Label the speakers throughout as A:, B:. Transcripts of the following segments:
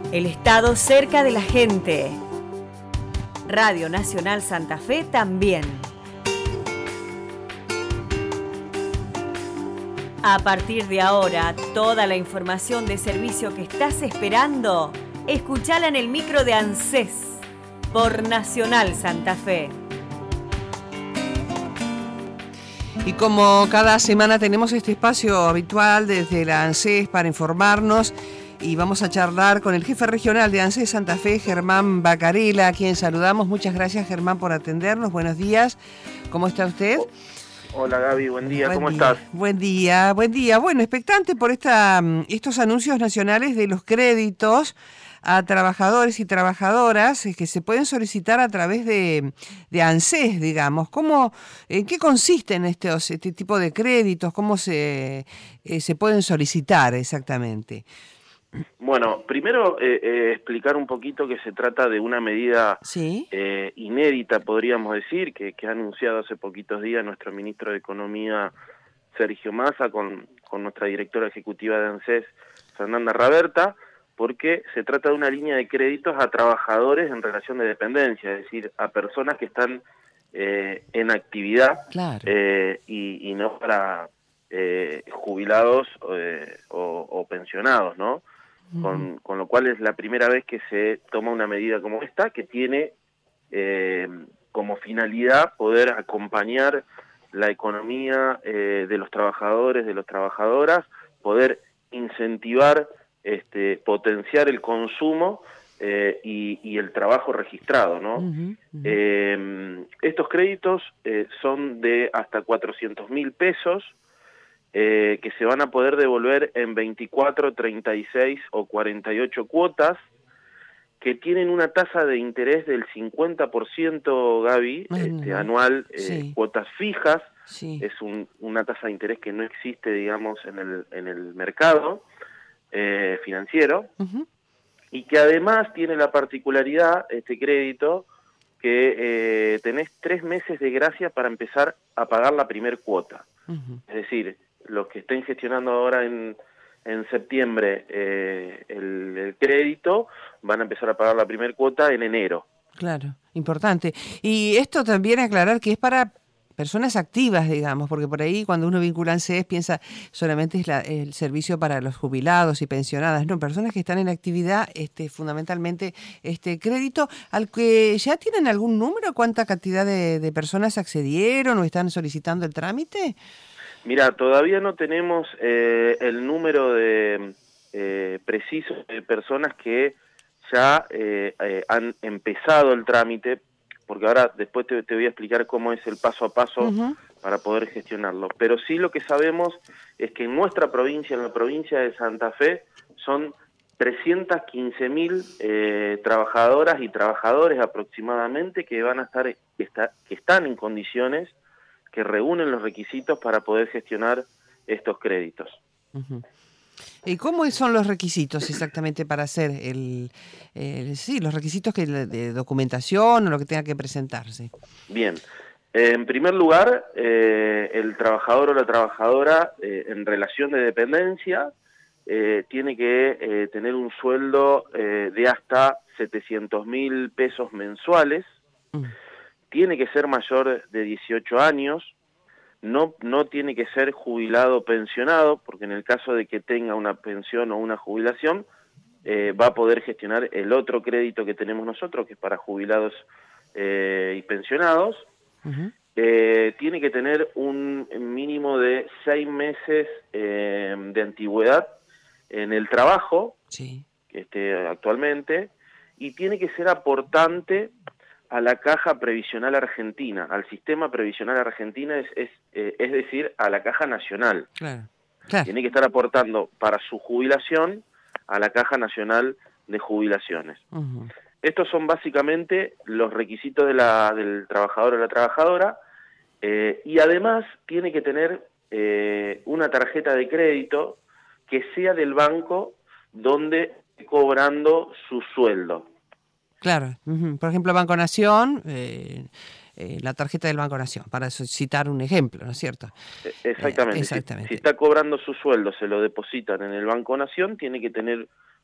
A: El Estado cerca de la gente. Radio Nacional Santa Fe también. A partir de ahora, toda la información de servicio que estás esperando, escuchala en el micro de ANSES por Nacional Santa Fe.
B: Y como cada semana tenemos este espacio habitual desde la ANSES para informarnos, y vamos a charlar con el jefe regional de ANSES Santa Fe, Germán Bacarela, a quien saludamos. Muchas gracias, Germán, por atendernos. Buenos días. ¿Cómo está usted?
C: Hola, Gaby. Buen día. ¿Cómo estás?
B: Buen día, buen día. Bueno, expectante por estos anuncios nacionales de los créditos a trabajadores y trabajadoras que se pueden solicitar a través de ANSES, digamos. ¿En qué consisten este tipo de créditos? ¿Cómo se pueden solicitar exactamente?
C: Bueno, primero explicar un poquito que se trata de una medida
B: ¿Sí?
C: Inédita, podríamos decir, que ha anunciado hace poquitos días nuestro ministro de Economía, Sergio Massa, con nuestra directora ejecutiva de ANSES, Fernanda Raberta, porque se trata de una línea de créditos a trabajadores en relación de dependencia, es decir, a personas que están en actividad.
B: Claro.
C: Y no para jubilados o pensionados, ¿no? Con lo cual es la primera vez que se toma una medida como esta, que tiene como finalidad poder acompañar la economía de los trabajadores, de las trabajadoras, poder incentivar, potenciar el consumo y el trabajo registrado, ¿no? Estos créditos son de hasta 400.000 pesos, que se van a poder devolver en 24, 36 o 48 cuotas, que tienen una tasa de interés del 50%, Gaby, anual,
B: sí.
C: Cuotas fijas.
B: Sí.
C: Es una tasa de interés que no existe, digamos, en el mercado financiero, y que además tiene la particularidad, este crédito, que tenés 3 meses de gracia para empezar a pagar la primer cuota. Es decir, los que estén gestionando ahora en septiembre el crédito van a empezar a pagar la primera cuota en enero.
B: Claro, importante. Y esto también aclarar que es para personas activas, digamos, porque por ahí cuando uno vincula ANSES piensa solamente es el servicio para los jubilados y pensionadas. No, personas que están en actividad, fundamentalmente este crédito, al que ya tienen algún número, ¿cuánta cantidad de personas accedieron o están solicitando el trámite?
C: Mira, todavía no tenemos el número de preciso de personas que ya han empezado el trámite, porque ahora después te voy a explicar cómo es el paso a paso para poder gestionarlo. Pero sí lo que sabemos es que en nuestra provincia, en la provincia de Santa Fe, son 315.000 trabajadoras y trabajadores aproximadamente que van a que están en condiciones, que reúnen los requisitos para poder gestionar estos créditos.
B: ¿Y cómo son los requisitos exactamente para hacer los requisitos de documentación o lo que tenga que presentarse?
C: Bien, en primer lugar, el trabajador o la trabajadora en relación de dependencia tiene que tener un sueldo de hasta 700.000 pesos mensuales. Tiene que ser mayor de 18 años, no tiene que ser jubilado o pensionado, porque en el caso de que tenga una pensión o una jubilación, va a poder gestionar el otro crédito que tenemos nosotros, que es para jubilados y pensionados. Tiene que tener un mínimo de 6 meses de antigüedad en el trabajo,
B: sí,
C: que esté actualmente, y tiene que ser aportante a la Caja Previsional Argentina, al Sistema Previsional Argentina, es decir, a la Caja Nacional.
B: Claro.
C: Tiene que estar aportando para su jubilación a la Caja Nacional de Jubilaciones. Estos son básicamente los requisitos del trabajador o la trabajadora, y además tiene que tener una tarjeta de crédito que sea del banco donde esté cobrando su sueldo.
B: Claro, por ejemplo, Banco Nación, la tarjeta del Banco Nación, para citar un ejemplo, ¿no es cierto?
C: Exactamente. Si está cobrando su sueldo, se lo depositan en el Banco Nación, tiene que tener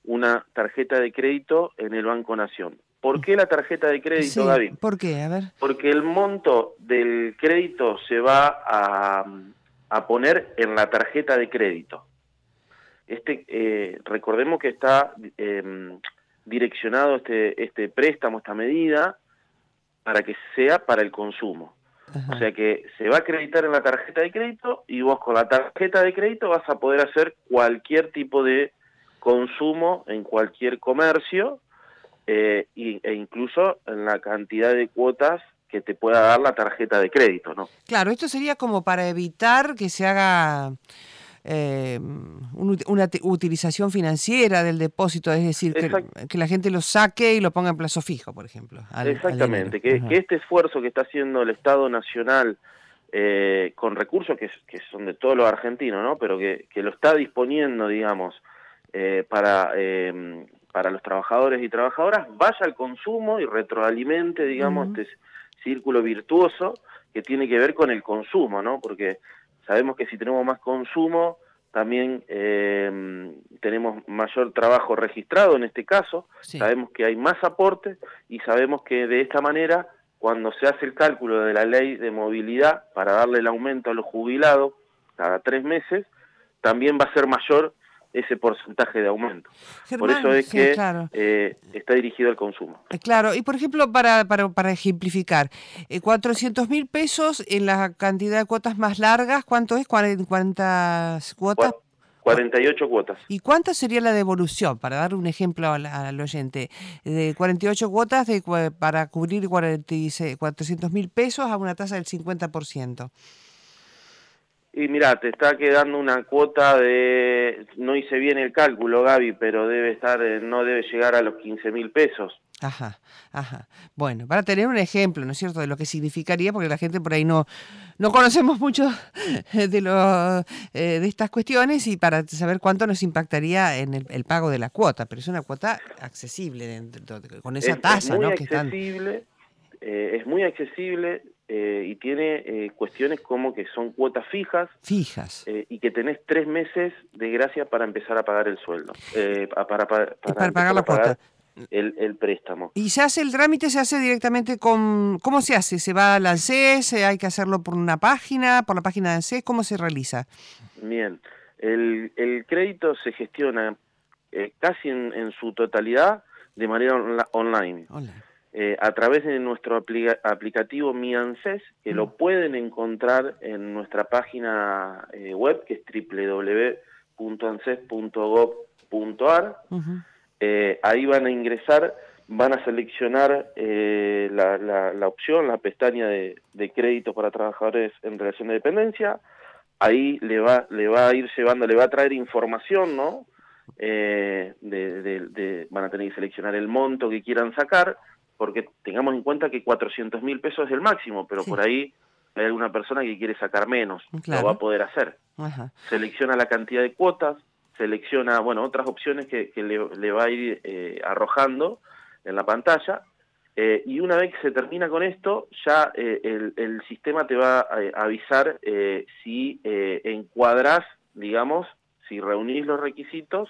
C: una tarjeta de crédito en el Banco Nación. ¿Por qué la tarjeta de crédito,
B: Sí,
C: Gaby?
B: ¿por qué? A ver.
C: Porque el monto del crédito se va a poner en la tarjeta de crédito. Recordemos que está direccionado este préstamo, esta medida, para que sea para el consumo.
B: Ajá.
C: O sea que se va a acreditar en la tarjeta de crédito y vos con la tarjeta de crédito vas a poder hacer cualquier tipo de consumo en cualquier comercio e incluso en la cantidad de cuotas que te pueda dar la tarjeta de crédito, ¿no?
B: Claro, esto sería como para evitar que se haga una utilización financiera del depósito, es decir, que la gente lo saque y lo ponga en plazo fijo, por ejemplo.
C: Exactamente,
B: al
C: que este esfuerzo que está haciendo el Estado Nacional con recursos que son de todos los argentinos, ¿no? Pero que lo está disponiendo, digamos, para los trabajadores y trabajadoras, vaya al consumo y retroalimente, digamos, este círculo virtuoso que tiene que ver con el consumo, ¿no? Porque sabemos que si tenemos más consumo, también tenemos mayor trabajo registrado en este caso, sí. Sabemos que hay más aportes y sabemos que de esta manera, cuando se hace el cálculo de la ley de movilidad para darle el aumento a los jubilados cada 3 meses, también va a ser mayor ese porcentaje de aumento.
B: Germán,
C: por eso es
B: sí,
C: que
B: claro.
C: Está dirigido al consumo.
B: Claro, y por ejemplo, para ejemplificar, 400.000 pesos en la cantidad de cuotas más largas, ¿cuánto es? ¿Cuántas cuotas?
C: 48 cuotas.
B: ¿Y cuánta sería la devolución? Para dar un ejemplo al oyente, de 48 cuotas para cubrir 400.000 pesos a una tasa del 50%.
C: Y mirá, te está quedando una cuota de, no hice bien el cálculo, Gaby, pero debe estar, no debe llegar a los 15.000 pesos.
B: Ajá. Bueno, para tener un ejemplo, ¿no es cierto?, de lo que significaría, porque la gente por ahí no conocemos mucho de estas cuestiones, y para saber cuánto nos impactaría en el pago de la cuota, pero es una cuota accesible con esa tasa, ¿no?
C: Es muy accesible y tiene cuestiones como que son cuotas fijas y que tenés 3 meses de gracia para empezar a pagar el sueldo, para
B: pagar la cuota.
C: El préstamo.
B: ¿Y se hace el trámite, se hace directamente con... ¿Cómo se hace? ¿Se va al ANSES? ¿Hay que hacerlo por una página, por la página de ANSES? ¿Cómo se realiza?
C: Bien, el crédito se gestiona casi en su totalidad de manera online. A través de nuestro aplicativo Mi ANSES, que lo pueden encontrar en nuestra página web, que es www.anses.gov.ar. Ahí van a ingresar, van a seleccionar la opción, la pestaña de créditos para trabajadores en relación de dependencia. Ahí le va a ir llevando, le va a traer información, ¿no? Van a tener que seleccionar el monto que quieran sacar, porque tengamos en cuenta que 400.000 pesos es el máximo, pero por ahí hay alguna persona que quiere sacar menos, lo va a poder hacer. Selecciona la cantidad de cuotas, selecciona, bueno, otras opciones que le va a ir arrojando en la pantalla, y una vez que se termina con esto, ya el sistema te va a avisar si encuadrás, digamos, si reunís los requisitos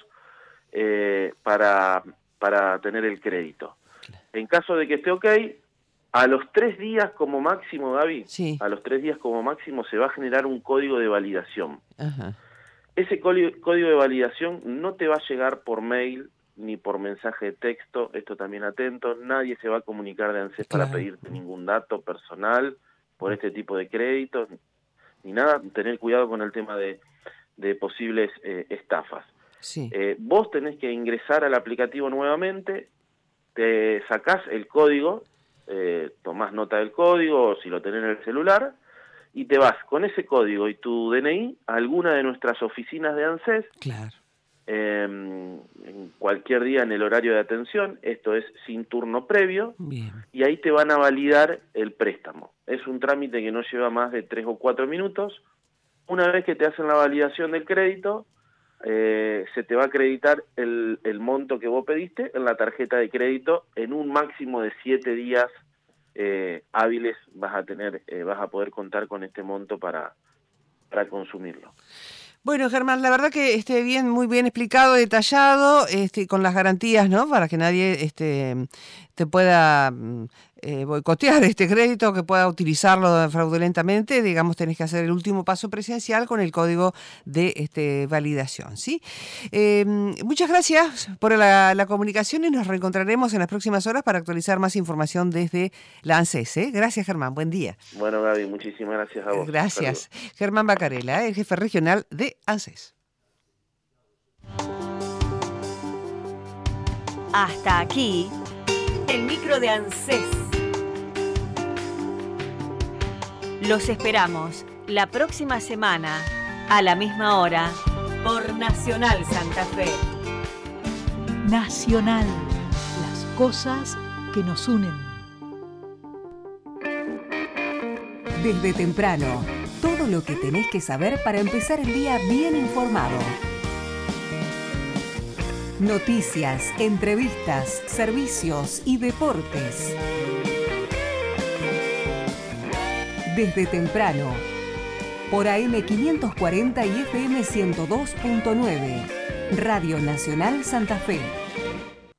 C: para tener el crédito. En caso de que esté ok, a los 3 días como máximo, Gaby, a los 3 días como máximo se va a generar un código de validación. Ese código de validación no te va a llegar por mail ni por mensaje de texto, esto también atento, nadie se va a comunicar de ANSES para pedirte ningún dato personal por este tipo de créditos, ni nada, tener cuidado con el tema de posibles estafas. Vos tenés que ingresar al aplicativo nuevamente, te sacás el código, tomás nota del código, o si lo tenés en el celular, y te vas con ese código y tu DNI a alguna de nuestras oficinas de ANSES, en cualquier día en el horario de atención, esto es sin turno previo, y ahí te van a validar el préstamo. Es un trámite que no lleva más de 3 o 4 minutos. Una vez que te hacen la validación del crédito, se te va a acreditar el monto que vos pediste en la tarjeta de crédito. En un máximo de 7 días hábiles vas a poder contar con este monto para consumirlo.
B: Bueno, Germán, la verdad que bien, muy bien explicado, detallado, con las garantías, ¿no? Para que nadie te pueda boicotear este crédito, que pueda utilizarlo fraudulentamente. Digamos, tenés que hacer el último paso presencial con el código de validación, ¿sí? Muchas gracias por la comunicación y nos reencontraremos en las próximas horas para actualizar más información desde la ANSES, ¿eh? Gracias, Germán. Buen día.
C: Bueno, Gaby, muchísimas gracias a vos.
B: Gracias.
C: Saludos.
B: Germán Bacarela, el jefe regional de ANSES.
A: Hasta aquí, el micro de ANSES. Los esperamos la próxima semana, a la misma hora, por Nacional Santa Fe.
D: Nacional, las cosas que nos unen.
E: Desde temprano, todo lo que tenés que saber para empezar el día bien informado. Noticias, entrevistas, servicios y deportes. Desde temprano, por AM 540 y FM 102.9, Radio Nacional Santa Fe.